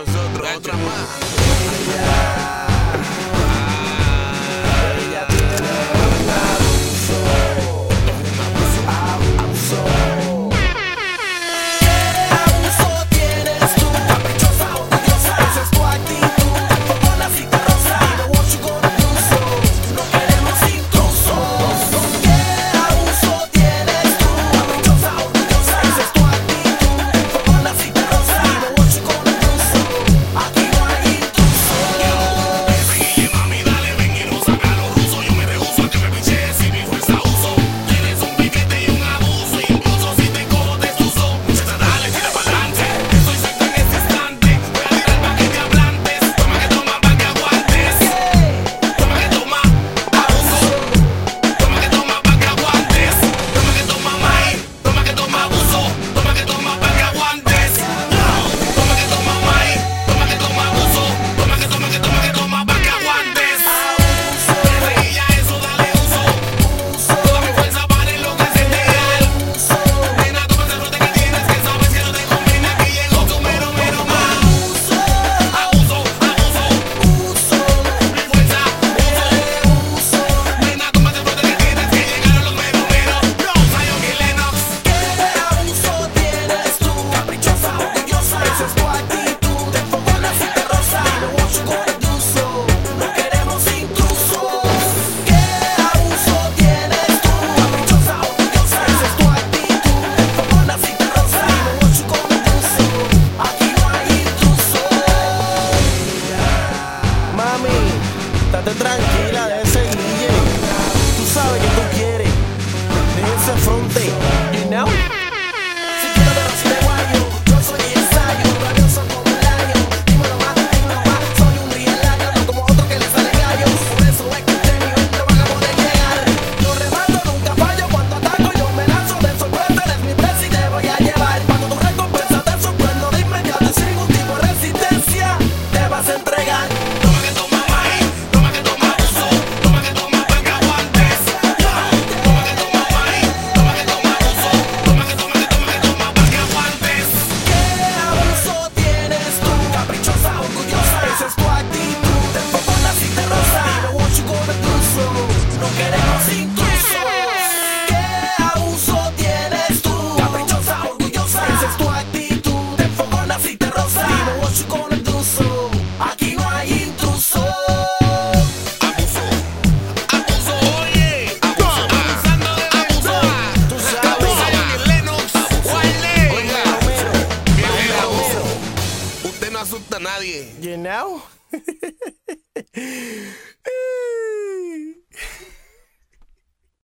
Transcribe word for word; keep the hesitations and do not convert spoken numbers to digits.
nosotros, otra más. Tranquila, de ese guille. Tú sabes que tú quieres. De ese fronte, you know. Si quiero ver si de guayo, yo soy ensayo, rabioso como un layo. Dímelo más, dímelo más, soy un rielayo, no como otro que le sale gallo. Por eso es que este nivel no van a poder llegar. Yo remato, nunca fallo, cuando ataco yo me lanzo de sorpresa. Eres mi presi y te voy a llevar. Cuando tu recompensa te sorprendo de inmediato, sin ningún tipo de resistencia, te vas a entregar. Asusta a nadie. You know?